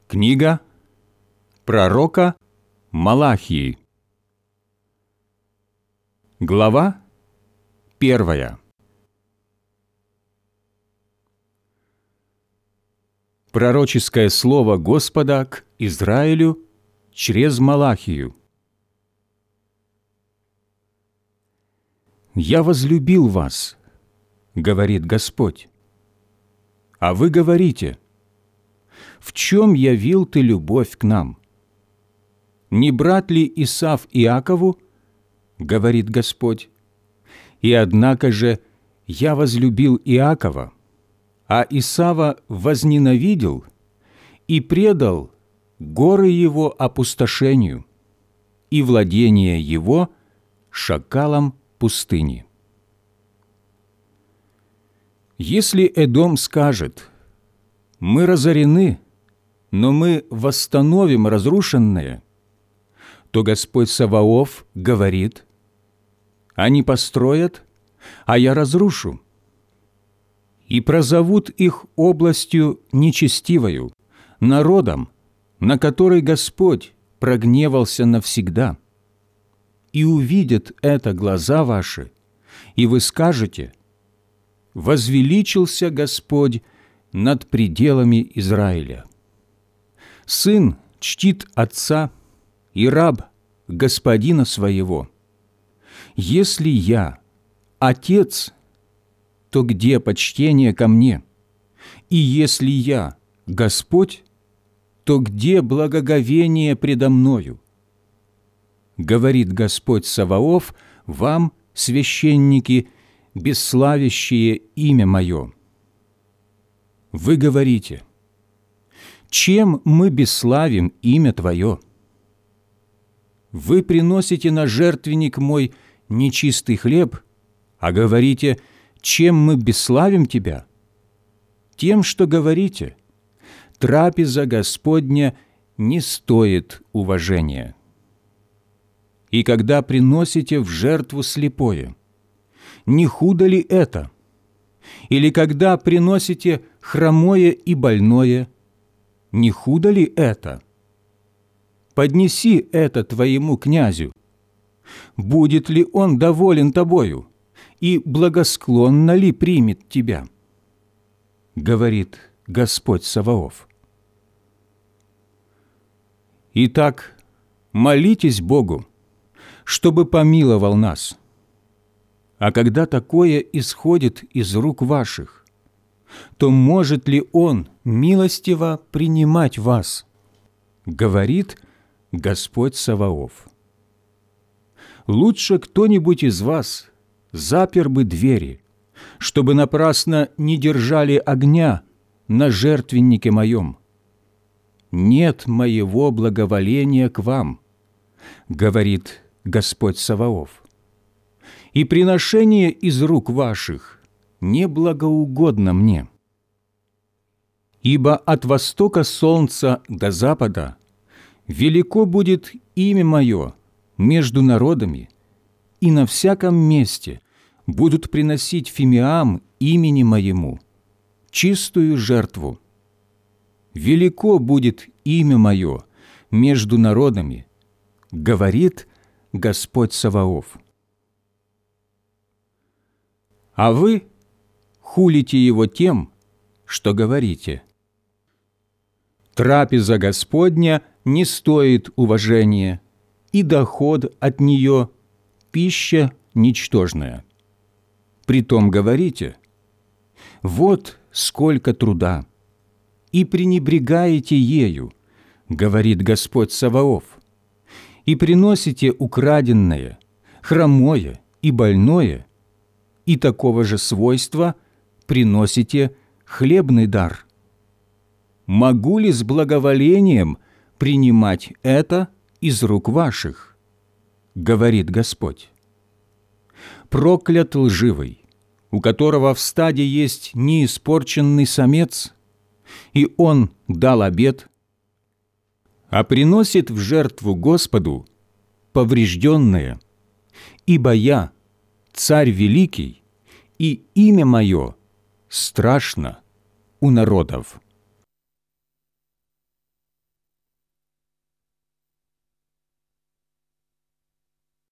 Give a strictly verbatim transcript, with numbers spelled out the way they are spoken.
Книга пророка Малахии. Глава первая. Пророческое слово Господа к Израилю через Малахию. «Я возлюбил вас, — говорит Господь, — а вы говорите, в чем явил ты любовь к нам? Не брат ли Исав Иакову, — говорит Господь, — и однако же я возлюбил Иакова, а Исава возненавидел и предал горы его опустошению и владение его шакалам пустыни. Если Эдом скажет: мы разорены, но мы восстановим разрушенное, то Господь Саваоф говорит: они построят, а я разрушу, и прозовут их областью нечестивою, народом, на который Господь прогневался навсегда. И увидят это глаза ваши, и вы скажете: возвеличился Господь над пределами Израиля. Сын чтит отца, и раб господина своего. Если я отец, то где почтение ко мне? И если я Господь, то где благоговение предо мною? Говорит Господь Саваоф вам, священники, бесславящие имя Мое. Вы говорите: чем мы бесславим имя Твое? Вы приносите на жертвенник Мой нечистый хлеб, а говорите: чем мы бесславим Тебя? Тем, что говорите: трапеза Господня не стоит уважения. И когда приносите в жертву слепое, не худо ли это? Или когда приносите хромое и больное, не худо ли это? Поднеси это твоему князю. Будет ли он доволен тобою, и благосклонно ли примет тебя? Говорит Господь Саваоф. Итак, молитесь Богу, чтобы помиловал нас. А когда такое исходит из рук ваших, то может ли Он милостиво принимать вас? Говорит Господь Саваоф. Лучше кто-нибудь из вас запер бы двери, чтобы напрасно не держали огня на жертвеннике Моем. Нет Моего благоволения к вам, говорит Господь Саваоф, и приношение из рук ваших не благоугодно Мне. Ибо от востока солнца до запада велико будет имя Мое между народами, и на всяком месте будут приносить фимиам имени Моему чистую жертву. Велико будет имя Мое между народами, говорит Господь Саваоф. А вы хулите Его тем, что говорите: трапеза Господня не стоит уважения, и доход от нее – пища ничтожная. Притом говорите: вот сколько труда, и пренебрегаете ею, говорит Господь Саваоф, и приносите украденное, хромое и больное, и такого же свойства приносите хлебный дар. Могу ли с благоволением принимать это из рук ваших? Говорит Господь. Проклят лживый, у которого в стаде есть неиспорченный самец, и он дал обет, а приносит в жертву Господу поврежденное, ибо я, Царь Великий, и имя Мое страшно у народов.